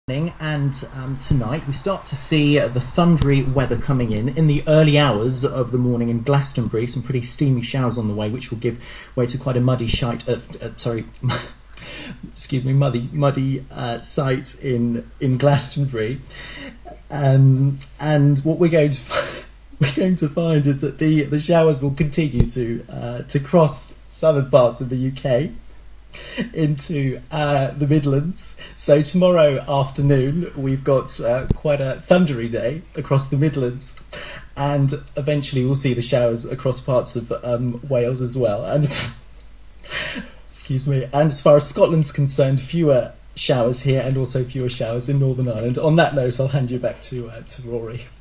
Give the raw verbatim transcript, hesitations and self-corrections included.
And um, tonight we start to see uh, the thundery weather coming in in the early hours of the morning in Glastonbury. Some pretty steamy showers on the way, which will give way to quite a muddy shite. Uh, uh, sorry, excuse me, muddy, muddy uh, sight in in Glastonbury. Um, and what we're going to we're going to find is that the the showers will continue to uh, to cross southern parts of the U K into uh, the Midlands. So tomorrow afternoon we've got uh, quite a thundery day across the Midlands, and eventually we'll see the showers across parts of um, Wales as well. And excuse me. And as far as Scotland's concerned, fewer showers here and also fewer showers in Northern Ireland. On that note, I'll hand you back to uh, to Rory.